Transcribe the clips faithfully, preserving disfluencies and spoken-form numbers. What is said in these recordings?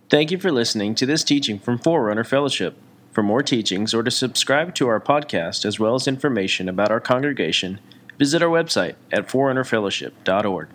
Thank you for listening to this teaching from Forerunner Fellowship. For more teachings or to subscribe to our podcast as well as information about our congregation, visit our website at forerunner fellowship dot org.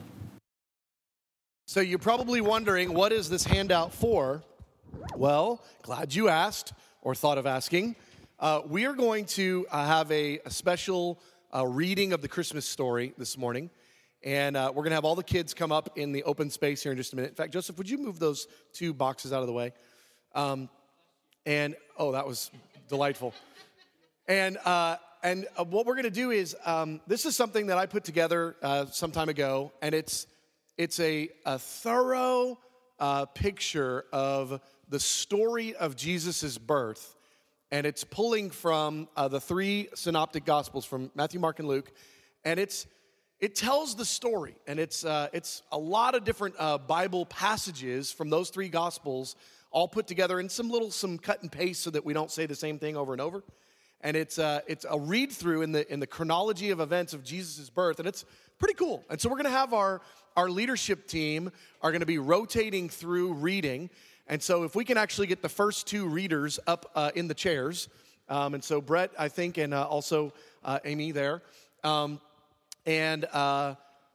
So you're probably wondering, what is this handout for? Well, glad you asked or thought of asking. Uh, we are going to uh, have a, a special uh, reading of the Christmas story this morning. And uh, we're going to have all the kids come up in the open space here in just a minute. In fact, Joseph, would you move those two boxes out of the way? Um, and, oh, that was delightful. And uh, and uh, what we're going to do is, um, this is something that I put together uh, some time ago, and it's it's a, a thorough uh, picture of the story of Jesus' birth. And it's pulling from uh, the three synoptic gospels from Matthew, Mark, and Luke. And it's It tells the story, and it's uh, it's a lot of different uh, Bible passages from those three Gospels all put together in some little some cut and paste so that we don't say the same thing over and over. And it's uh, it's a read through in the in the chronology of events of Jesus' birth, and it's pretty cool. And so we're going to have our our leadership team are going to be rotating through reading. And so if we can actually get the first two readers up uh, in the chairs, um, and so Brett, I think, and uh, also uh, Amy there. Um, And uh,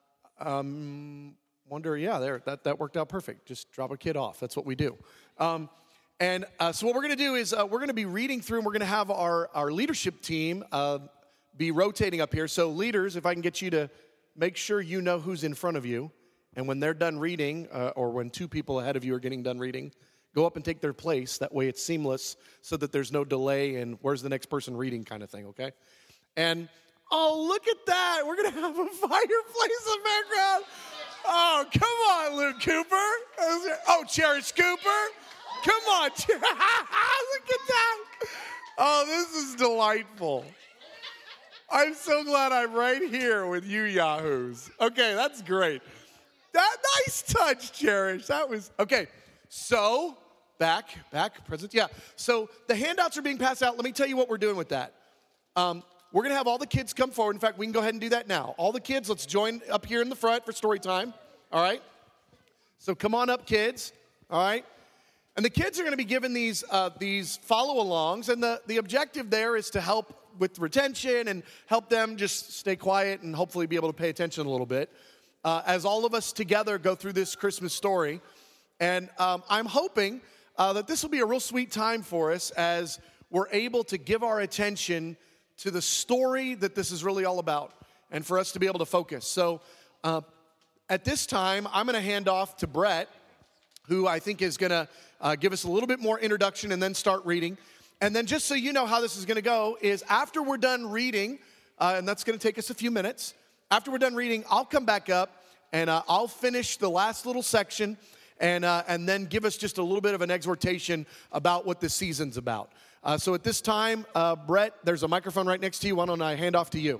um, wonder, yeah, there that, that worked out perfect. Just drop a kid off. That's what we do. Um, and uh, so what we're going to do is uh, we're going to be reading through, and we're going to have our, our leadership team uh, be rotating up here. So leaders, if I can get you to make sure you know who's in front of you, and when they're done reading, uh, or when two people ahead of you are getting done reading, go up and take their place. That way it's seamless so that there's no delay and where's the next person reading kind of thing, okay? And oh, look at that. We're going to have a fireplace in the background. Oh, come on, Luke Cooper. Oh, Cherish Cooper. Come on. Look at that. Oh, this is delightful. I'm so glad I'm right here with you yahoos. Okay, that's great. That nice touch, Cherish. That was, okay. So, back, back, present. Yeah. So the handouts are being passed out. Let me tell you what we're doing with that. Um, We're going to have all the kids come forward. In fact, we can go ahead and do that now. All the kids, let's join up here in the front for story time. All right? So come on up, kids. All right? And the kids are going to be given these uh, these follow-alongs. And the, the objective there is to help with retention and help them just stay quiet and hopefully be able to pay attention a little bit uh, as all of us together go through this Christmas story. And um, I'm hoping uh, that this will be a real sweet time for us as we're able to give our attention to the story that this is really all about, and for us to be able to focus. So uh, at this time, I'm going to hand off to Brett, who I think is going to uh, give us a little bit more introduction and then start reading. And then just so you know how this is going to go is after we're done reading, uh, and that's going to take us a few minutes, after we're done reading, I'll come back up and uh, I'll finish the last little section and uh, and then give us just a little bit of an exhortation about what this season's about. Uh, so at this time, uh, Brett, there's a microphone right next to you. Why don't I hand off to you?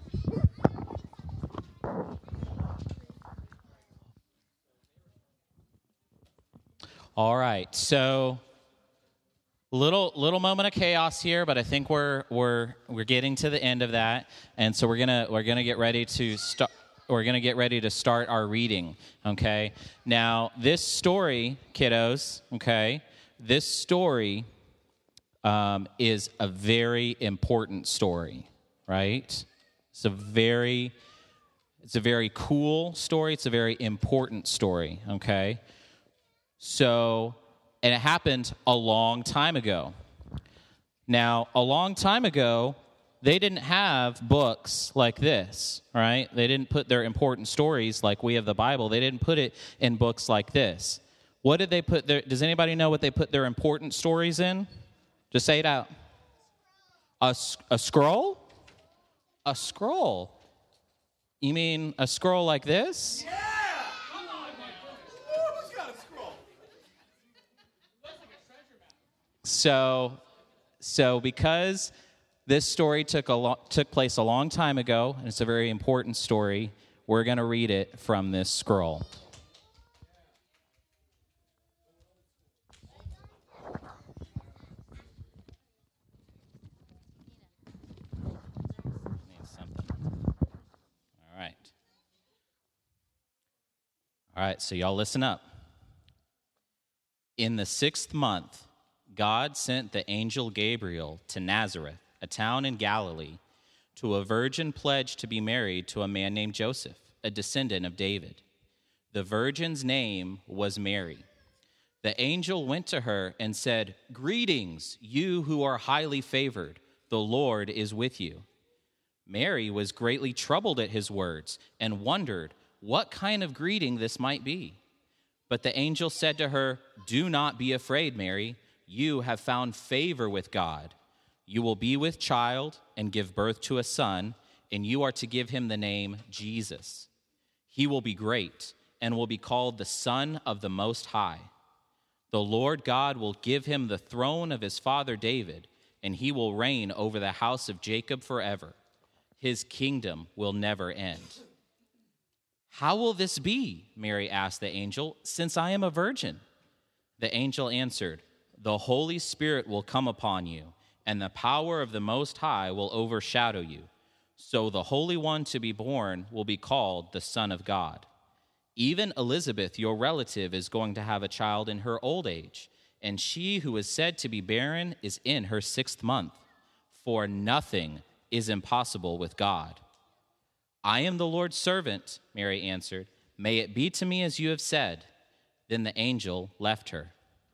All right. So little little moment of chaos here, but I think we're we're we're getting to the end of that, and so we're gonna we're gonna get ready to start. We're gonna get ready to start our reading. Okay. Now this story, kiddos. Okay. This story. Um, is a very important story, right? It's a very, it's a very cool story. It's a very important story, okay? So, and it happened a long time ago. Now, a long time ago, they didn't have books like this, right? They didn't put their important stories like we have the Bible. They didn't put it in books like this. What did they put their, does anybody know what they put their important stories in? Just say it out. A, a scroll? A scroll. You mean a scroll like this? Yeah! Come on, who's got a scroll? So, so because this story took a lo- took place a long time ago, and it's a very important story, we're going to read it from this scroll. All right, so y'all listen up. In the sixth month, God sent the angel Gabriel to Nazareth, a town in Galilee, to a virgin pledged to be married to a man named Joseph, a descendant of David. The virgin's name was Mary. The angel went to her and said, "Greetings, you who are highly favored. The Lord is with you." Mary was greatly troubled at his words and wondered what kind of greeting this might be. But the angel said to her, "Do not be afraid, Mary. You have found favor with God. You will be with child and give birth to a son, and you are to give him the name Jesus. He will be great and will be called the Son of the Most High. The Lord God will give him the throne of his father David, and he will reign over the house of Jacob forever. His kingdom will never end." "How will this be?" Mary asked the angel, "since I am a virgin?" The angel answered, "The Holy Spirit will come upon you, and the power of the Most High will overshadow you. So the Holy One to be born will be called the Son of God. Even Elizabeth, your relative, is going to have a child in her old age, and she who is said to be barren is in her sixth month, for nothing is impossible with God." "I am the Lord's servant," Mary answered. "May it be to me as you have said." Then the angel left her.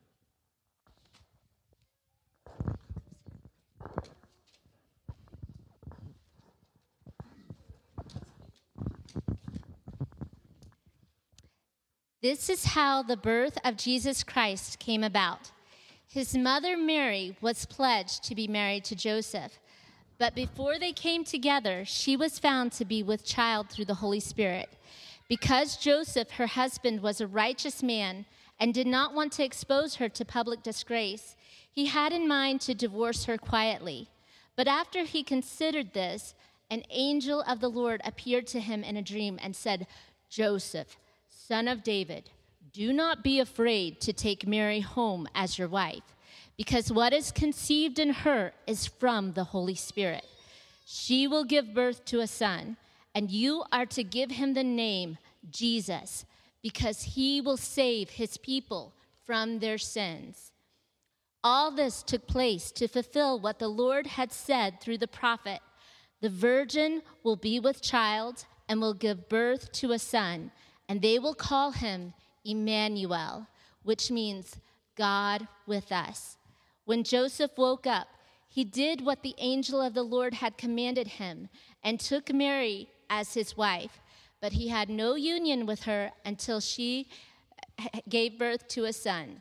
This is how the birth of Jesus Christ came about. His mother Mary was pledged to be married to Joseph, but before they came together, she was found to be with child through the Holy Spirit. Because Joseph, her husband, was a righteous man and did not want to expose her to public disgrace, he had in mind to divorce her quietly. But after he considered this, an angel of the Lord appeared to him in a dream and said, "Joseph, son of David, do not be afraid to take Mary home as your wife, because what is conceived in her is from the Holy Spirit. She will give birth to a son, and you are to give him the name Jesus, because he will save his people from their sins." All this took place to fulfill what the Lord had said through the prophet. "The virgin will be with child and will give birth to a son, and they will call him Emmanuel," which means God with us. When Joseph woke up, he did what the angel of the Lord had commanded him and took Mary as his wife, but he had no union with her until she gave birth to a son.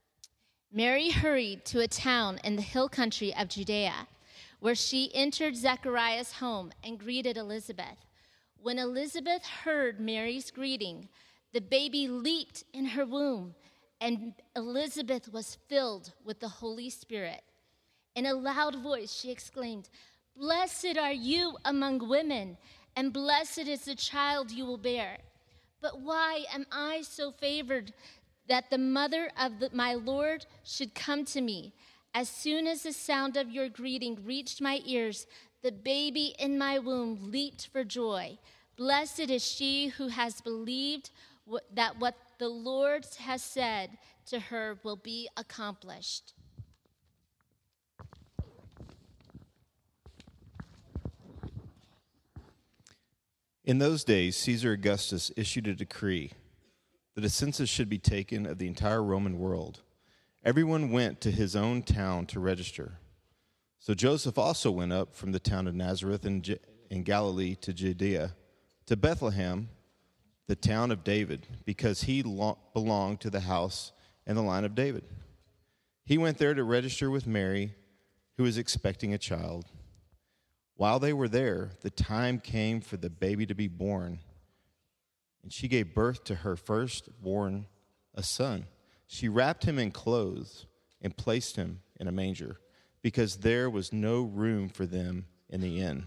Mary hurried to a town in the hill country of Judea, where she entered Zechariah's home and greeted Elizabeth. When Elizabeth heard Mary's greeting, the baby leaped in her womb, and Elizabeth was filled with the Holy Spirit. In a loud voice, she exclaimed, "Blessed are you among women, and blessed is the child you will bear. But why am I so favored that the mother of the, my Lord should come to me? As soon as the sound of your greeting reached my ears, the baby in my womb leaped for joy. Blessed is she who has believed that what the Lord has said to her will be accomplished." In those days, Caesar Augustus issued a decree that a census should be taken of the entire Roman world. Everyone went to his own town to register. So Joseph also went up from the town of Nazareth in, J- in Galilee to Judea, to Bethlehem, the town of David, because he lo- belonged to the house and the line of David. He went there to register with Mary, who was expecting a child. While they were there, the time came for the baby to be born, and she gave birth to her firstborn, a son. She wrapped him in clothes and placed him in a manger, because there was no room for them in the inn.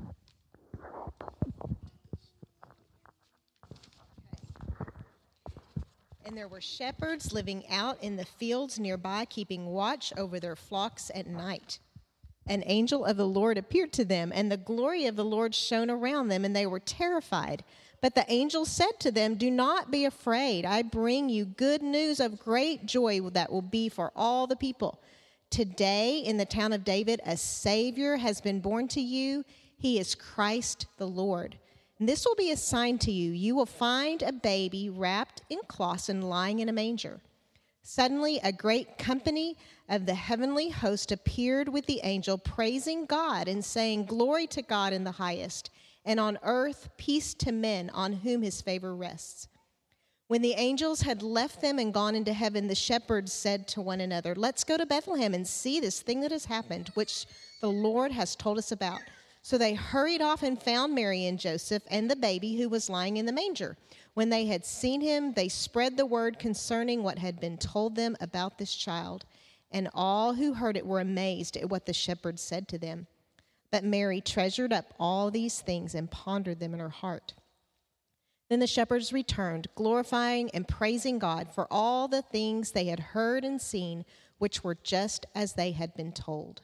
And there were shepherds living out in the fields nearby, keeping watch over their flocks at night. An angel of the Lord appeared to them, and the glory of the Lord shone around them, and they were terrified. But the angel said to them, "Do not be afraid. I bring you good news of great joy that will be for all the people. Today, in the town of David, a Savior has been born to you. He is Christ the Lord. And this will be a sign to you. You will find a baby wrapped in cloths and lying in a manger." Suddenly, a great company of the heavenly host appeared with the angel, praising God and saying, "Glory to God in the highest, and on earth peace to men on whom his favor rests." When the angels had left them and gone into heaven, the shepherds said to one another, "Let's go to Bethlehem and see this thing that has happened, which the Lord has told us about." So they hurried off and found Mary and Joseph and the baby who was lying in the manger. When they had seen him, they spread the word concerning what had been told them about this child. And all who heard it were amazed at what the shepherds said to them. But Mary treasured up all these things and pondered them in her heart. Then the shepherds returned, glorifying and praising God for all the things they had heard and seen, which were just as they had been told.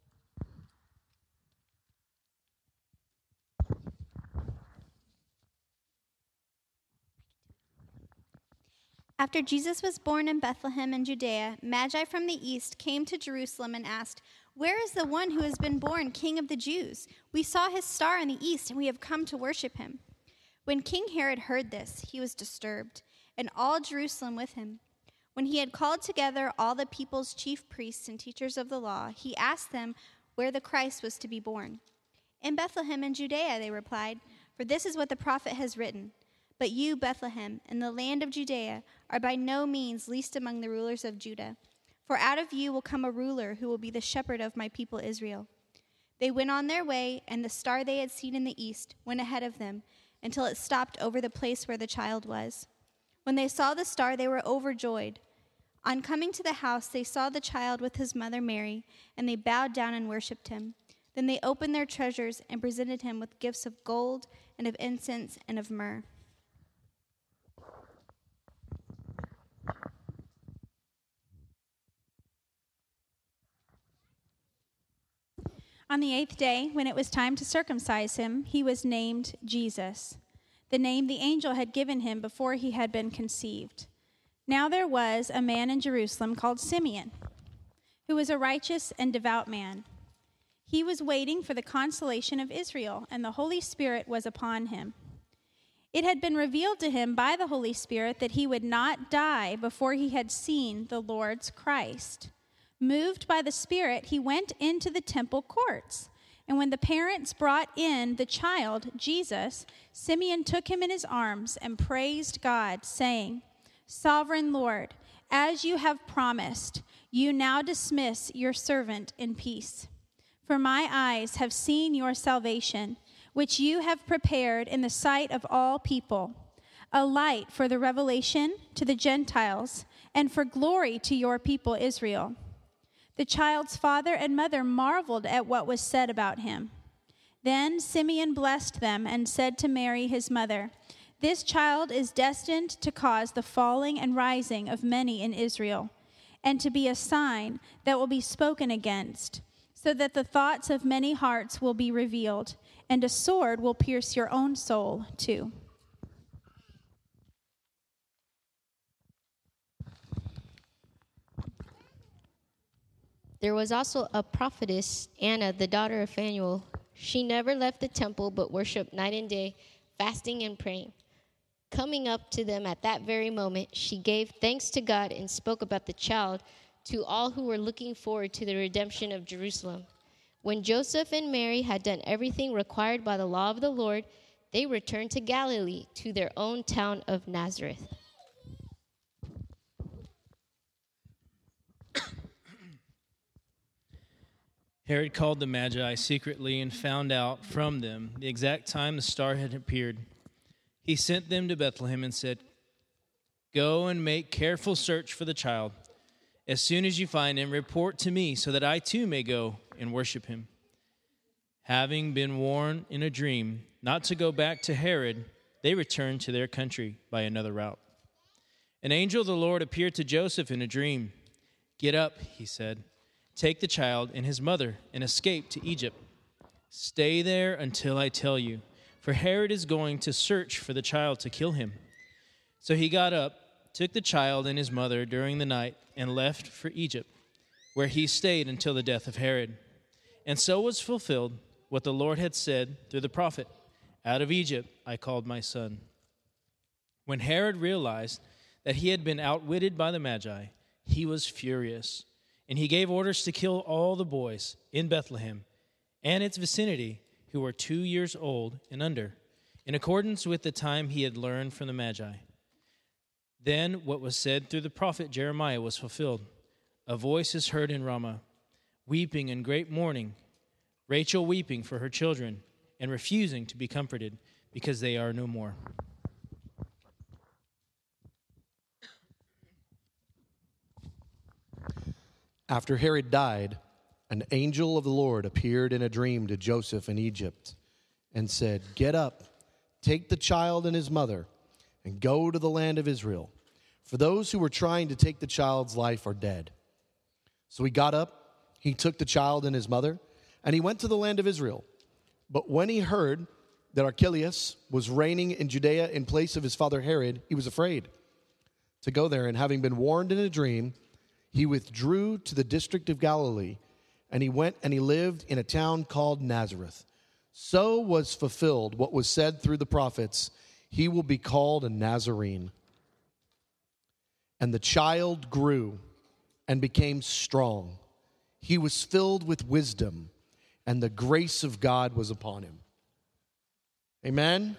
After Jesus was born in Bethlehem in Judea, Magi from the east came to Jerusalem and asked, "Where is the one who has been born King of the Jews? We saw his star in the east, and we have come to worship him." When King Herod heard this, he was disturbed, and all Jerusalem with him. When he had called together all the people's chief priests and teachers of the law, he asked them where the Christ was to be born. "In Bethlehem in Judea," they replied, "for this is what the prophet has written. But you, Bethlehem, in the land of Judea, are by no means least among the rulers of Judah. For out of you will come a ruler who will be the shepherd of my people Israel." They went on their way, and the star they had seen in the east went ahead of them until it stopped over the place where the child was. When they saw the star, they were overjoyed. On coming to the house, they saw the child with his mother Mary, and they bowed down and worshipped him. Then they opened their treasures and presented him with gifts of gold and of incense and of myrrh. On the eighth day, when it was time to circumcise him, he was named Jesus, the name the angel had given him before he had been conceived. Now there was a man in Jerusalem called Simeon, who was a righteous and devout man. He was waiting for the consolation of Israel, and the Holy Spirit was upon him. It had been revealed to him by the Holy Spirit that he would not die before he had seen the Lord's Christ. Moved by the Spirit, he went into the temple courts. And when the parents brought in the child, Jesus, Simeon took him in his arms and praised God, saying, "Sovereign Lord, as you have promised, you now dismiss your servant in peace. For my eyes have seen your salvation, which you have prepared in the sight of all people, a light for the revelation to the Gentiles and for glory to your people Israel." The child's father and mother marveled at what was said about him. Then Simeon blessed them and said to Mary, his mother, "This child is destined to cause the falling and rising of many in Israel, and to be a sign that will be spoken against, so that the thoughts of many hearts will be revealed, and a sword will pierce your own soul too." There was also a prophetess, Anna, the daughter of Phanuel. She never left the temple, but worshipped night and day, fasting and praying. Coming up to them at that very moment, she gave thanks to God and spoke about the child to all who were looking forward to the redemption of Jerusalem. When Joseph and Mary had done everything required by the law of the Lord, they returned to Galilee, to their own town of Nazareth. Herod called the Magi secretly and found out from them the exact time the star had appeared. He sent them to Bethlehem and said, "Go and make careful search for the child. As soon as you find him, report to me so that I too may go and worship him." Having been warned in a dream not to go back to Herod, they returned to their country by another route. An angel of the Lord appeared to Joseph in a dream. "Get up," he said. "Take the child and his mother and escape to Egypt. Stay there until I tell you, for Herod is going to search for the child to kill him. So he got up, took the child and his mother during the night, and left for Egypt, where he stayed until the death of Herod. And so was fulfilled what the Lord had said through the prophet, "Out of Egypt I called my son." When Herod realized that he had been outwitted by the Magi, he was furious, and he gave orders to kill all the boys in Bethlehem and its vicinity who were two years old and under, in accordance with the time he had learned from the Magi. Then what was said through the prophet Jeremiah was fulfilled. A voice is heard in Ramah, weeping in great mourning, Rachel weeping for her children and refusing to be comforted because they are no more. After Herod died, an angel of the Lord appeared in a dream to Joseph in Egypt and said, "Get up, take the child and his mother, and go to the land of Israel. For those who were trying to take the child's life are dead." So he got up, he took the child and his mother, and he went to the land of Israel. But when he heard that Archelaus was reigning in Judea in place of his father Herod, he was afraid to go there. And having been warned in a dream, he withdrew to the district of Galilee, and he went and he lived in a town called Nazareth. So was fulfilled what was said through the prophets, "He will be called a Nazarene." And the child grew and became strong. He was filled with wisdom, and the grace of God was upon him. Amen?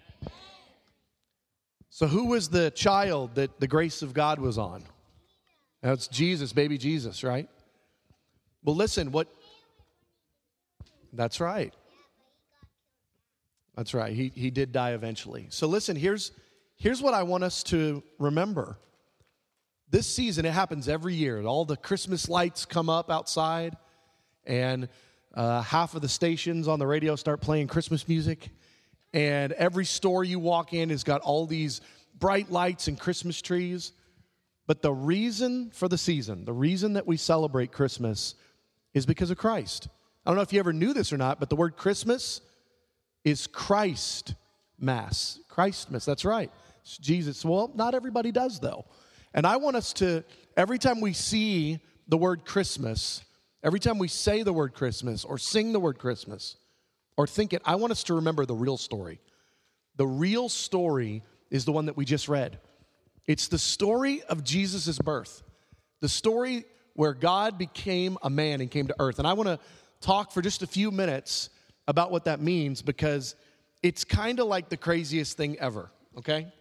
So who was the child that the grace of God was on? That's Jesus, baby Jesus, right? Well, listen, what... That's right. That's right. He he did die eventually. So listen, here's here's what I want us to remember. This season, it happens every year. All the Christmas lights come up outside, and uh, half of the stations on the radio start playing Christmas music, and every store you walk in has got all these bright lights and Christmas trees. But the reason for the season, the reason that we celebrate Christmas is because of Christ. I don't know if you ever knew this or not, but the word Christmas is Christ Mass. Christmas, that's right. It's Jesus. Well, not everybody does, though. And I want us to, every time we see the word Christmas, every time we say the word Christmas or sing the word Christmas or think it, I want us to remember the real story. The real story is the one that we just read. It's the story of Jesus' birth, the story where God became a man and came to earth. And I want to talk for just a few minutes about what that means, because it's kind of like the craziest thing ever, okay?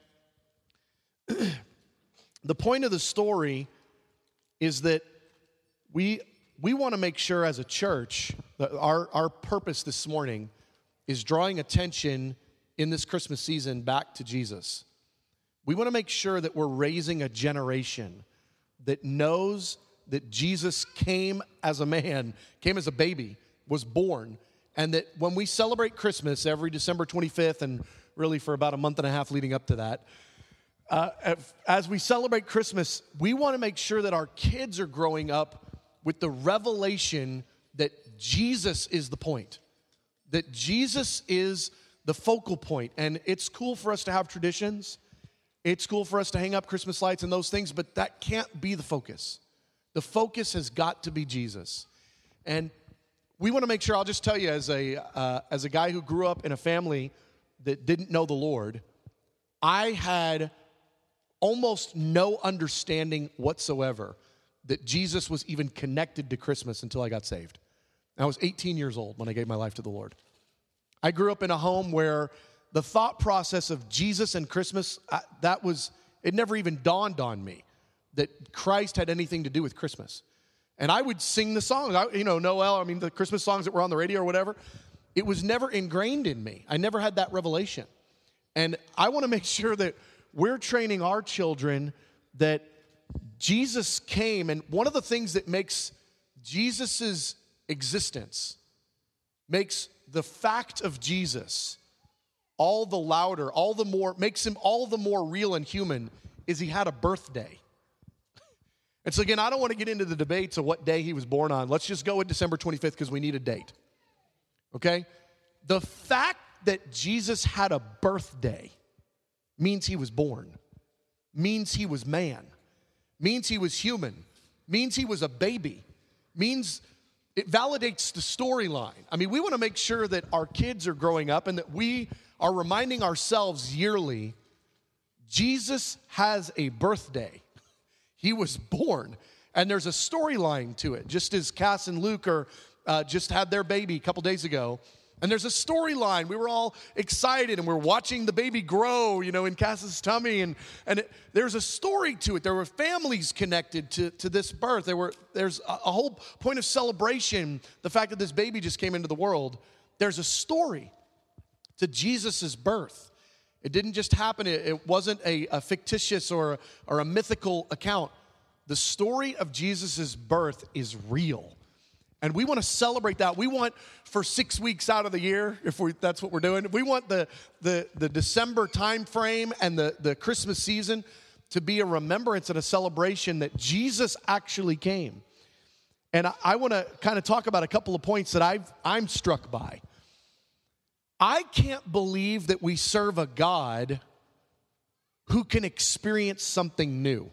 The point of the story is that we we want to make sure as a church that our, our purpose this morning is drawing attention in this Christmas season back to Jesus. We want to make sure that we're raising a generation that knows that Jesus came as a man, came as a baby, was born, and that when we celebrate Christmas every December twenty-fifth, and really for about a month and a half leading up to that, uh, as we celebrate Christmas, we want to make sure that our kids are growing up with the revelation that Jesus is the point, that Jesus is the focal point. And it's cool for us to have traditions. It's cool for us to hang up Christmas lights and those things, but that can't be the focus. The focus has got to be Jesus. And we want to make sure, I'll just tell you, as a uh, as a guy who grew up in a family that didn't know the Lord, I had almost no understanding whatsoever that Jesus was even connected to Christmas until I got saved. I was eighteen years old when I gave my life to the Lord. I grew up in a home where the thought process of Jesus and Christmas, I, that was, it never even dawned on me that Christ had anything to do with Christmas. And I would sing the songs, I, you know, Noel, I mean, the Christmas songs that were on the radio or whatever. It was never ingrained in me. I never had that revelation. And I want to make sure that we're training our children that Jesus came, and one of the things that makes Jesus's existence, makes the fact of Jesus all the louder, all the more, makes him all the more real and human, is he had a birthday. And so again, I don't want to get into the debates of what day he was born on. Let's just go with December twenty-fifth because we need a date. Okay? The fact that Jesus had a birthday means he was born, means he was man, means he was human, means he was a baby, means it validates the storyline. I mean, we want to make sure that our kids are growing up and that we are reminding ourselves yearly, Jesus has a birthday. He was born. And there's a storyline to it, just as Cass and Luke are, uh, just had their baby a couple days ago. And there's a storyline. We were all excited, and we're watching the baby grow, you know, in Cass's tummy. And, and it, there's a story to it. There were families connected to, to this birth. There were, there's a, a whole point of celebration, the fact that this baby just came into the world. There's a story to Jesus' birth. It didn't just happen. It, it wasn't a, a fictitious or, or a mythical account. The story of Jesus' birth is real. And we want to celebrate that. We want, for six weeks out of the year, if we, that's what we're doing, we want the, the, the December time frame and the, the Christmas season to be a remembrance and a celebration that Jesus actually came. And I, I want to kind of talk about a couple of points that I've, I'm struck by. I can't believe that we serve a God who can experience something new.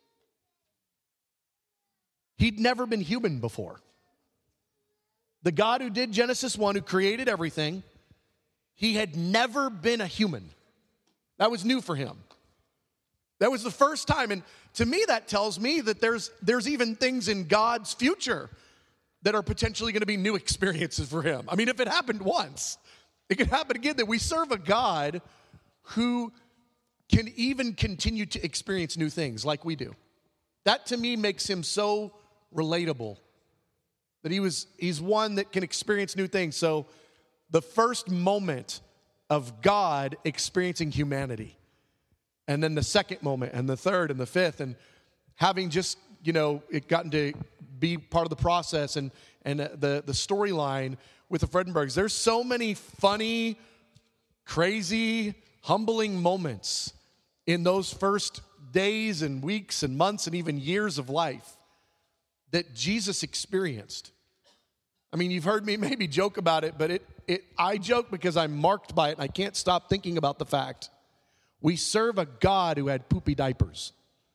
He'd never been human before. The God who did Genesis one, who created everything, he had never been a human. That was new for him. That was the first time. And to me, that tells me that there's, there's even things in God's future that are potentially going to be new experiences for him. I mean, if it happened once, it could happen again, that we serve a God who can even continue to experience new things like we do. That to me makes him so relatable. That he was, he's one that can experience new things. So the first moment of God experiencing humanity, and then the second moment, and the third, and the fifth, and having just, you know, it gotten to be part of the process and, and the, the storyline with the Fredenbergs. There's so many funny, crazy, humbling moments in those first days and weeks and months and even years of life that Jesus experienced. I mean, you've heard me maybe joke about it, but it, it I joke because I'm marked by it, and I can't stop thinking about the fact we serve a God who had poopy diapers.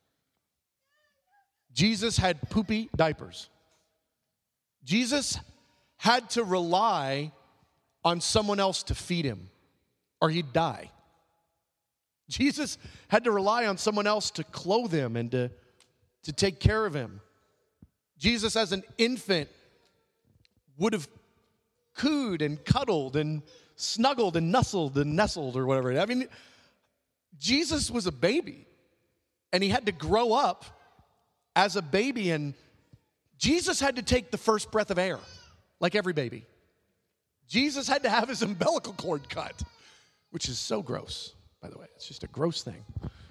Jesus had poopy diapers. Jesus had to rely on someone else to feed him, or he'd die. Jesus had to rely on someone else to clothe him and to, to take care of him. Jesus, as an infant, would have cooed and cuddled and snuggled and nuzzled and nestled or whatever. I mean, Jesus was a baby, and he had to grow up as a baby, and Jesus had to take the first breath of air, like every baby. Jesus had to have his umbilical cord cut, which is so gross, by the way. It's just a gross thing.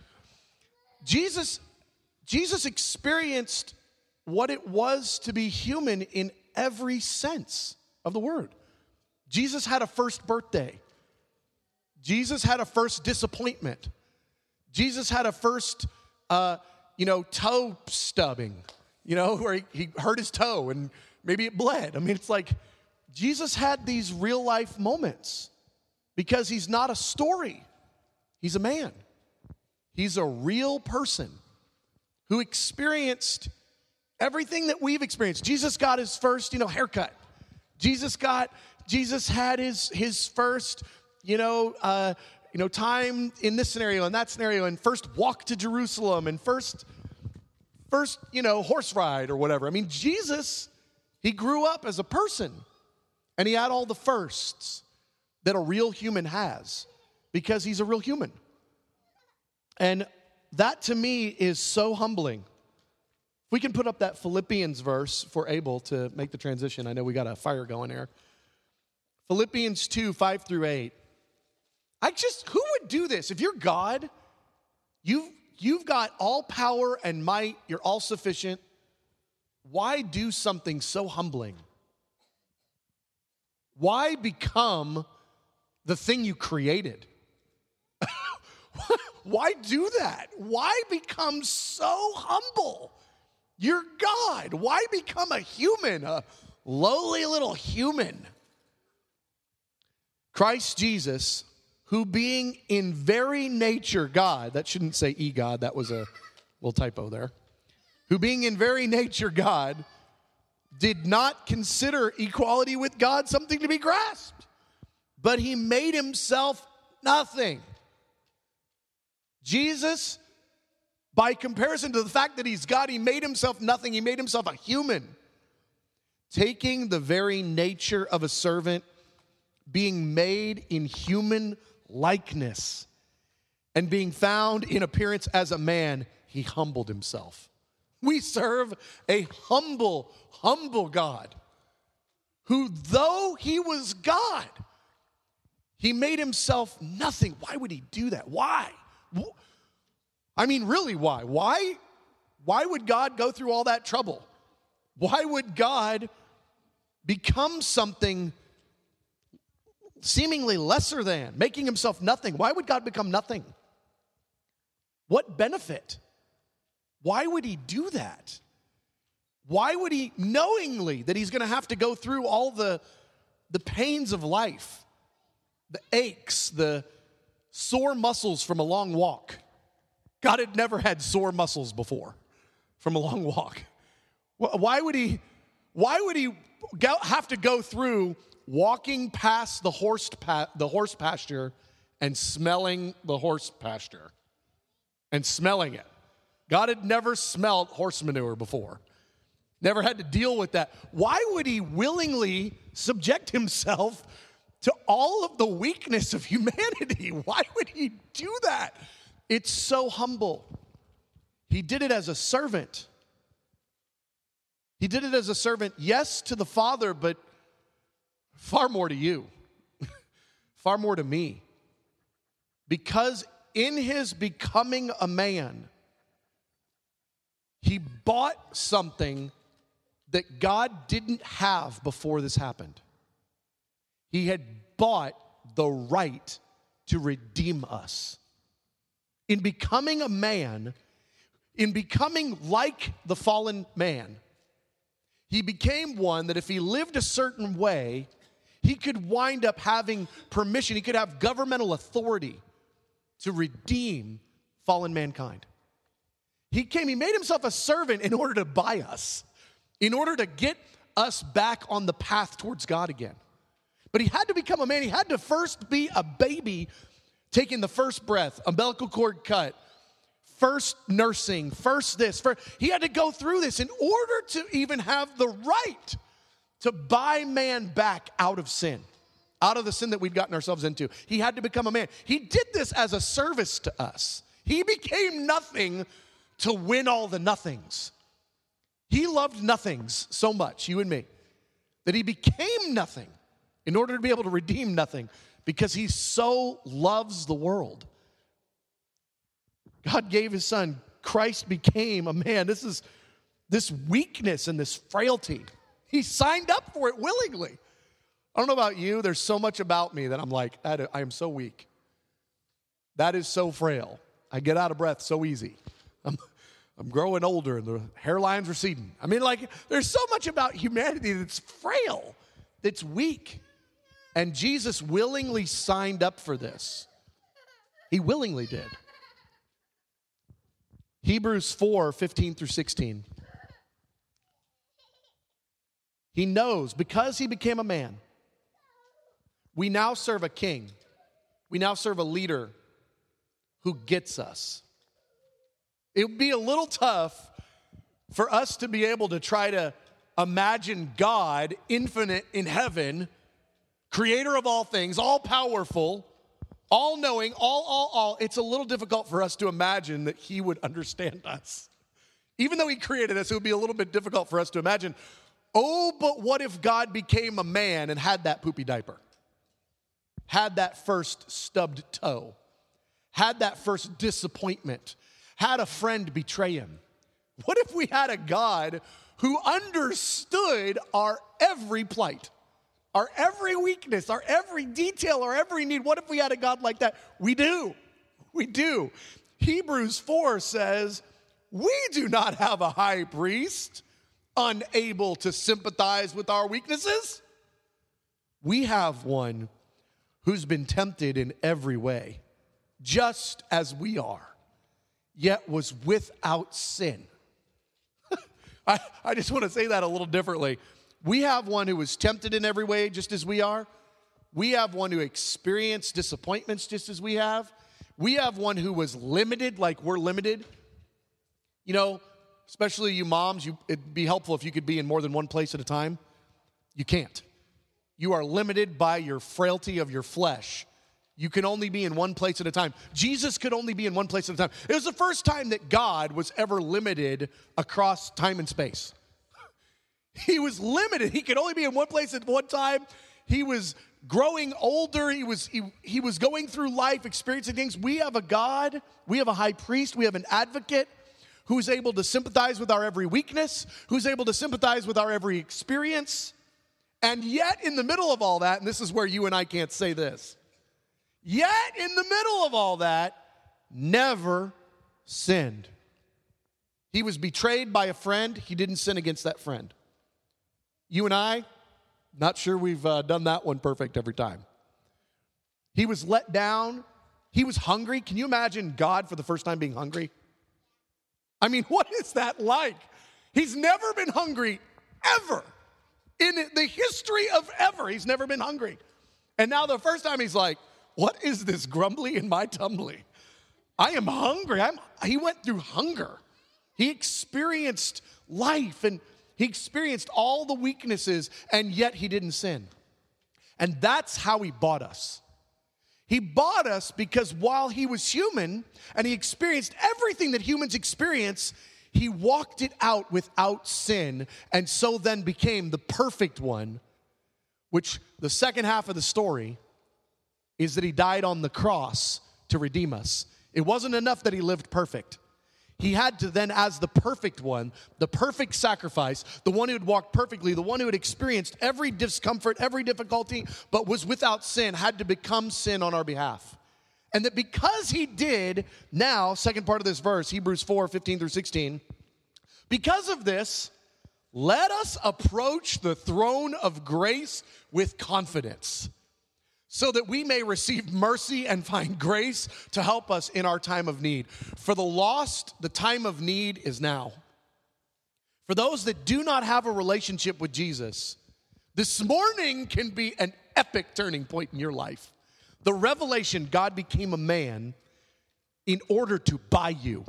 Jesus, Jesus experienced what it was to be human in every sense of the word. Jesus had a first birthday. Jesus had a first disappointment. Jesus had a first, uh, you know, toe stubbing, you know, where he, he hurt his toe and maybe it bled. I mean, it's like Jesus had these real life moments because he's not a story. He's a man. He's a real person who experienced everything that we've experienced. Jesus got his first, you know, haircut. Jesus got, Jesus had his his first, you know, uh, you know, time in this scenario and that scenario, and first walk to Jerusalem, and first, first, you know, horse ride or whatever. I mean, Jesus, he grew up as a person, and he had all the firsts that a real human has because he's a real human. And that to me is so humbling. We can put up that Philippians verse for Abel to make the transition. I know we got a fire going here. Philippians two, five through eight. I just, who would do this? If you're God, you've, you've got all power and might, you're all sufficient. Why do something so humbling? Why become the thing you created? Why do that? Why become so humble? You're God. Why become a human, a lowly little human? Christ Jesus, who being in very nature God, that shouldn't say e-God, that was a little typo there, who being in very nature God, did not consider equality with God something to be grasped, but he made himself nothing. Jesus, by comparison to the fact that he's God, he made himself nothing. He made himself a human, taking the very nature of a servant, being made in human likeness, and being found in appearance as a man, he humbled himself. We serve a humble, humble God who, though he was God, he made himself nothing. Why would he do that? Why? I mean, really, why? Why? Why would God go through all that trouble? Why would God become something seemingly lesser than, making himself nothing? Why would God become nothing? What benefit? Why would he do that? Why would he, knowingly that he's going to have to go through all the, the pains of life, the aches, the sore muscles from a long walk? God had never had sore muscles before from a long walk. Why would he, why would he go, have to go through walking past the horse, pa- the horse pasture and smelling the horse pasture and smelling it? God had never smelled horse manure before. Never had to deal with that. Why would he willingly subject himself to all of the weakness of humanity? Why would he do that? It's so humble. He did it as a servant. He did it as a servant, yes, to the Father, but far more to you, far more to me. Because in his becoming a man, he bought something that God didn't have before this happened. He had bought the right to redeem us. In becoming a man, in becoming like the fallen man, he became one that if he lived a certain way, he could wind up having permission, he could have governmental authority to redeem fallen mankind. He came, he made himself a servant in order to buy us, in order to get us back on the path towards God again. But he had to become a man. He had to first be a baby, taking the first breath, umbilical cord cut, first nursing, first this. First, he had to go through this in order to even have the right to buy man back out of sin, out of the sin that we'd gotten ourselves into. He had to become a man. He did this as a service to us. He became nothing to win all the nothings. He loved nothings so much, you and me, that he became nothing in order to be able to redeem nothing, because he so loves the world. God gave his son. Christ became a man. This is this weakness and this frailty. He signed up for it willingly. I don't know about you. There's so much about me that I'm like, I am so weak. That is so frail. I get out of breath so easy. I'm, I'm growing older and the hairline's receding. I mean, like, there's so much about humanity that's frail, that's weak. And Jesus willingly signed up for this. He willingly did. Hebrews four, fifteen through sixteen. He knows, because he became a man, we now serve a king. We now serve a leader who gets us. It would be a little tough for us to be able to try to imagine God, infinite in heaven, creator of all things, all powerful, all knowing, all, all, all. It's a little difficult for us to imagine that he would understand us. Even though he created us, it would be a little bit difficult for us to imagine, oh, but what if God became a man and had that poopy diaper? Had that first stubbed toe? Had that first disappointment? Had a friend betray him? What if we had a God who understood our every plight, our every weakness, our every detail, our every need? What if we had a God like that? We do. We do. Hebrews four says, we do not have a high priest unable to sympathize with our weaknesses. We have one who's been tempted in every way, just as we are, yet was without sin. I, I just want to say that a little differently. We have one who was tempted in every way, just as we are. We have one who experienced disappointments, just as we have. We have one who was limited, like we're limited. You know, especially you moms, you, it'd be helpful if you could be in more than one place at a time. You can't. You are limited by your frailty of your flesh. You can only be in one place at a time. Jesus could only be in one place at a time. It was the first time that God was ever limited across time and space. He was limited. He could only be in one place at one time. He was growing older. He was, he, he was going through life, experiencing things. We have a God. We have a high priest. We have an advocate who's able to sympathize with our every weakness, who's able to sympathize with our every experience. And yet, in the middle of all that, and this is where you and I can't say this, yet in the middle of all that, never sinned. He was betrayed by a friend. He didn't sin against that friend. You and I, not sure we've uh, done that one perfect every time. He was let down. He was hungry. Can you imagine God for the first time being hungry? I mean, what is that like? He's never been hungry ever. In the history of ever, he's never been hungry. And now the first time he's like, what is this grumbly in my tumbly? I am hungry. I'm, he went through hunger. He experienced life and he experienced all the weaknesses, and yet he didn't sin. And that's how he bought us. He bought us because while he was human and he experienced everything that humans experience, he walked it out without sin, and so then became the perfect one, which the second half of the story is that he died on the cross to redeem us. It wasn't enough that he lived perfect. He had to then, as the perfect one, the perfect sacrifice, the one who had walked perfectly, the one who had experienced every discomfort, every difficulty, but was without sin, had to become sin on our behalf. And that because he did, now, second part of this verse, Hebrews four, fifteen through sixteen, because of this, let us approach the throne of grace with confidence, so that we may receive mercy and find grace to help us in our time of need. For the lost, the time of need is now. For those that do not have a relationship with Jesus, this morning can be an epic turning point in your life. The revelation God became a man in order to buy you.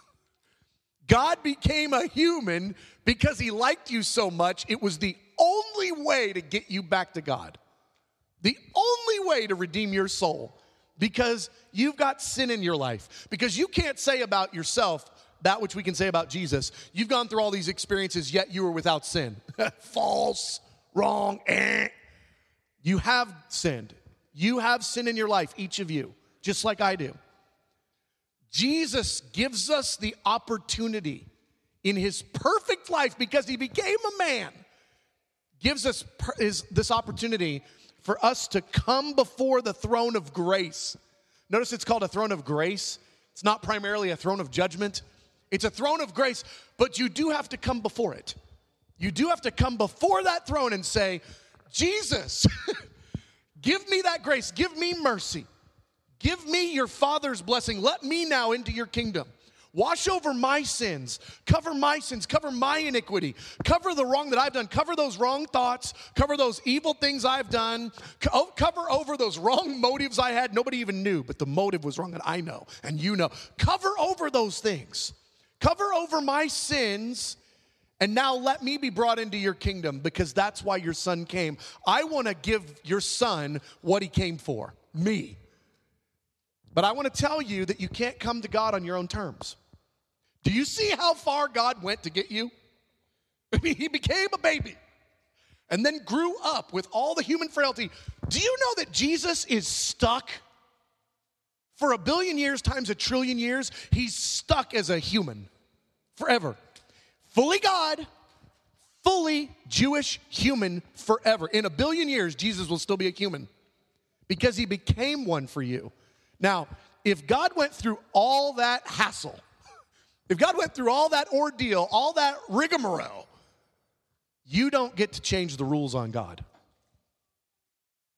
God became a human because he liked you so much, it was the only way to get you back to God. The only way to redeem your soul, because you've got sin in your life. Because you can't say about yourself that which we can say about Jesus. You've gone through all these experiences, yet you were without sin. False, wrong, eh. You have sinned. You have sin in your life, each of you, just like I do. Jesus gives us the opportunity in his perfect life, because he became a man, gives us per- his, this opportunity for us to come before the throne of grace. Notice it's called a throne of grace. It's not primarily a throne of judgment. It's a throne of grace, but you do have to come before it. You do have to come before that throne and say, Jesus, give me that grace. Give me mercy. Give me your Father's blessing. Let me now into your kingdom. Wash over my sins, cover my sins, cover my iniquity, cover the wrong that I've done, cover those wrong thoughts, cover those evil things I've done, co- cover over those wrong motives I had. Nobody even knew, but the motive was wrong, and I know, and you know. Cover over those things. Cover over my sins, and now let me be brought into your kingdom, because that's why your son came. I want to give your son what he came for, me. But I want to tell you that you can't come to God on your own terms. Do you see how far God went to get you? I mean, he became a baby and then grew up with all the human frailty. Do you know that Jesus is stuck for a billion years times a trillion years? He's stuck as a human forever. Fully God, fully Jewish human forever. In a billion years, Jesus will still be a human because he became one for you. Now, if God went through all that hassle, if God went through all that ordeal, all that rigmarole, you don't get to change the rules on God.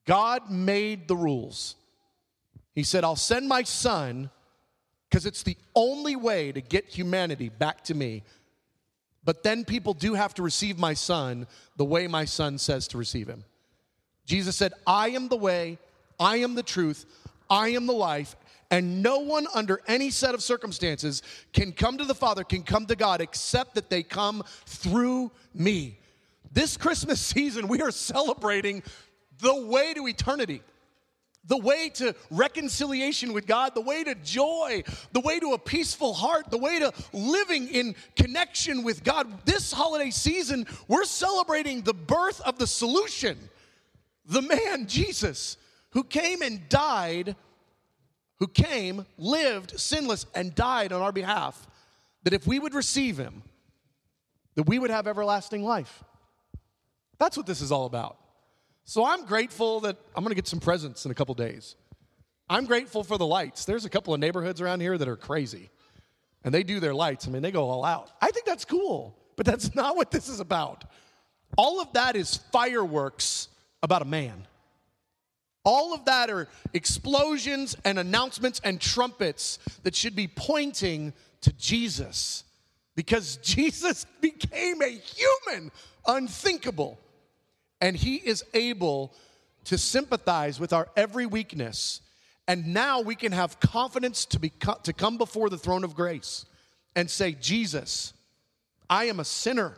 God made the rules. He said, I'll send my son because it's the only way to get humanity back to me. But then people do have to receive my son the way my son says to receive him. Jesus said, I am the way, I am the truth, I am the life, and no one under any set of circumstances can come to the Father, can come to God, except that they come through me. This Christmas season, we are celebrating the way to eternity, the way to reconciliation with God, the way to joy, the way to a peaceful heart, the way to living in connection with God. This holiday season, we're celebrating the birth of the solution, the man, Jesus, who came and died, who came, lived sinless, and died on our behalf, that if we would receive him, that we would have everlasting life. That's what this is all about. So I'm grateful that I'm going to get some presents in a couple days. I'm grateful for the lights. There's a couple of neighborhoods around here that are crazy, and they do their lights. I mean, they go all out. I think that's cool, but that's not what this is about. All of that is fireworks about a man. All of that are explosions and announcements and trumpets that should be pointing to Jesus, because Jesus became a human, unthinkable. And he is able to sympathize with our every weakness. And now we can have confidence to, be, to come before the throne of grace and say, Jesus, I am a sinner.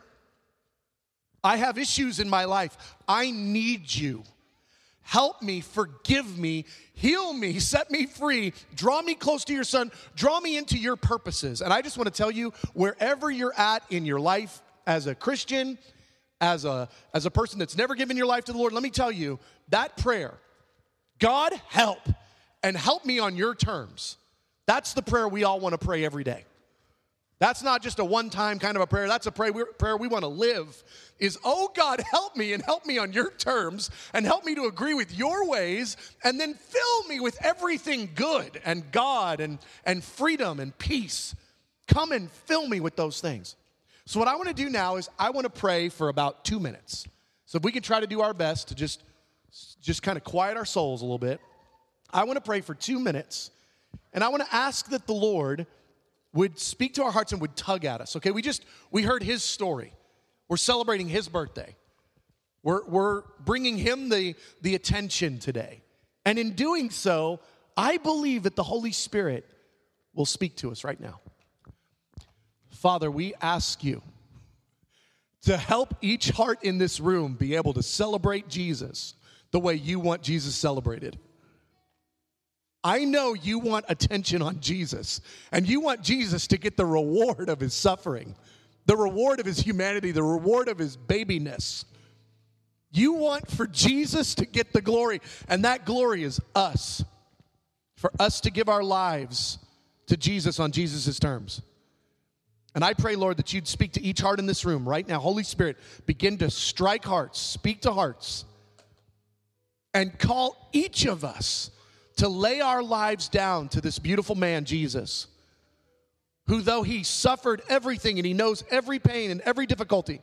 I have issues in my life. I need you. Help me, forgive me, heal me, set me free, draw me close to your son, draw me into your purposes. And I just want to tell you, wherever you're at in your life as a Christian, As a, as a person that's never given your life to the Lord, let me tell you, that prayer, God help, and help me on your terms, that's the prayer we all want to pray every day. That's not just a one-time kind of a prayer. That's a prayer we, prayer we want to live, is, oh God, help me and help me on your terms and help me to agree with your ways, and then fill me with everything good and God and, and freedom and peace. Come and fill me with those things. So what I want to do now is I want to pray for about two minutes. So if we can try to do our best to just, just kind of quiet our souls a little bit. I want to pray for two minutes. And I want to ask that the Lord would speak to our hearts and would tug at us. Okay, we just, we heard his story. We're celebrating his birthday. We're, we're bringing him the, the attention today. And in doing so, I believe that the Holy Spirit will speak to us right now. Father, we ask you to help each heart in this room be able to celebrate Jesus the way you want Jesus celebrated. I know you want attention on Jesus, and you want Jesus to get the reward of his suffering, the reward of his humanity, the reward of his babyness. You want for Jesus to get the glory, and that glory is us, for us to give our lives to Jesus on Jesus' terms. And I pray, Lord, that you'd speak to each heart in this room right now. Holy Spirit, begin to strike hearts, speak to hearts, and call each of us to lay our lives down to this beautiful man, Jesus, who, though he suffered everything and he knows every pain and every difficulty,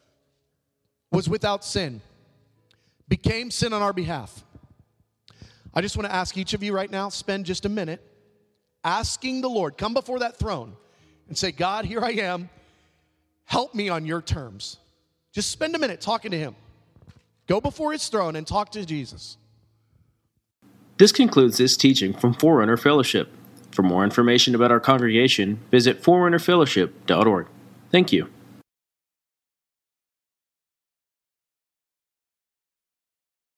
was without sin, became sin on our behalf. I just want to ask each of you right now, spend just a minute asking the Lord, come before that throne, and say, God, here I am. Help me on your terms. Just spend a minute talking to him. Go before his throne and talk to Jesus. This concludes this teaching from Forerunner Fellowship. For more information about our congregation, visit forerunner fellowship dot org. Thank you.